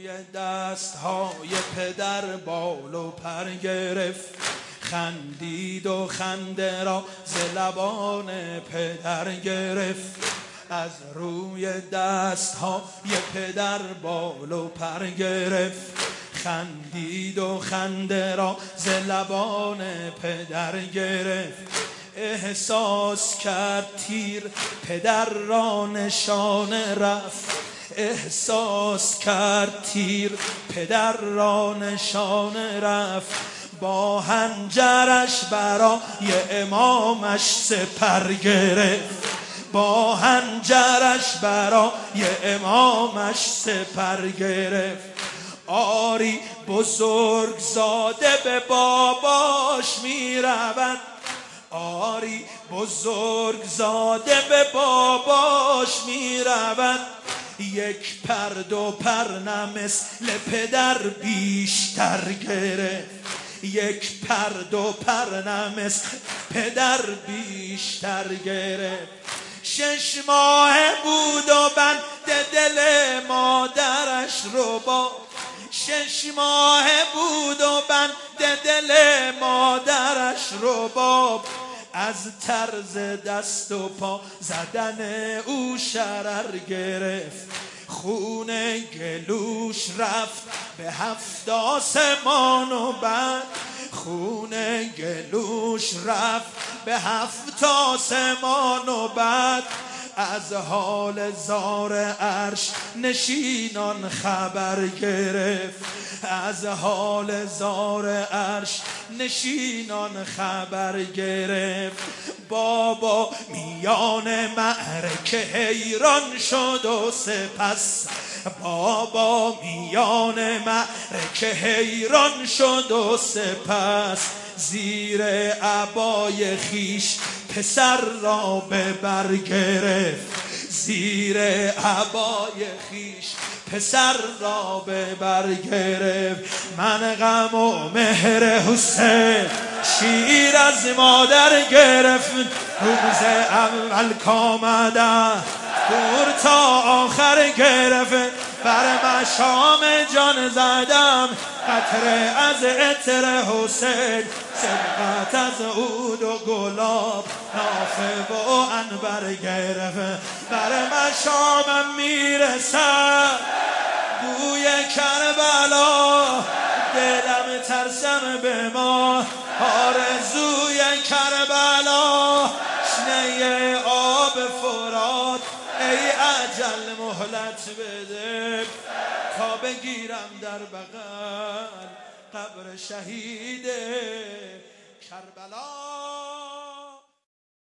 روی دستهای پدر بال و پر گرفت، خندید و خنده را ز لبان پدر گرفت. از روی دستهای پدر بال و پر گرفت، خندید و خنده را ز لبان پدر گرفت. احساس کرد تیر پدر را نشانه رفت، احساس کرد تیر پدر را نشانه رفت. با حنجرش برای امامش سپر گرفت، با حنجرش برای امامش سپر گرفت. آری بزرگ زاده به باباش می رود، آری بزرگ زاده به باباش می رود. یک پر دو پر نه مثل پدر بیشتر گرفت، یک پر دو پر نه مثل پدر بیشتر گرفت. 6 ماه بود و بند دل مادرش رباب، 6 ماه بود و بند دل مادرش رباب. از طرز دست و پا زدن او شرر گرفت، خون گلوش رفت به 7 آسمان و بعد، خون گلوش رفت به 7 آسمان و بعد. از حال زار عرش نشینان خبر گرفت، از حال زار عرش نشینان خبر گرفت. بابا میان معرکه حیران شد و سپس، بابا میان معرکه حیران شد و سپس. زیر عبای خیش پسر را به بر گرفت، زیر عبای خیش پسر را به بر گرفت. من غم و مهر حسین شیر از مادر گرفت، روز اول کامدن دور تا آخر گرفت. بر مشام جان زدم قطره از عطر حسین، سبقت از عود و گلاب نافه و عنبر گرفت. بر مشامم میرسد بوی کربلا، دلم ترسم به ما آرزوی کربلا. شنه آب فرات ای اجل مهلت بده، تا بگیرم در بغل قبر شهید کربلا.